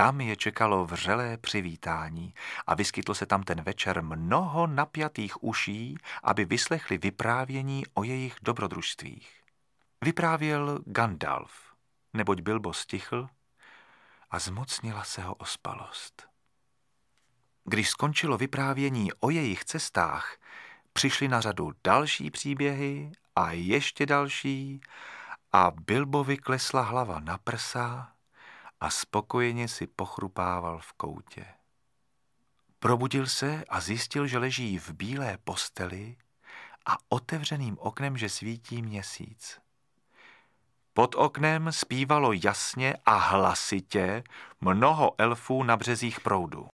Tam je čekalo vřelé přivítání a vyskytlo se tam ten večer mnoho napjatých uší, aby vyslechli vyprávění o jejich dobrodružstvích. Vyprávěl Gandalf, neboť Bilbo stichl a zmocnila se ho ospalost. Když skončilo vyprávění o jejich cestách, přišly na řadu další příběhy a ještě další a Bilbovi klesla hlava na prsa a spokojeně si pochrupával v koutě. Probudil se a zjistil, že leží v bílé posteli a otevřeným oknem, že svítí měsíc. Pod oknem zpívalo jasně a hlasitě mnoho elfů na březích proudu.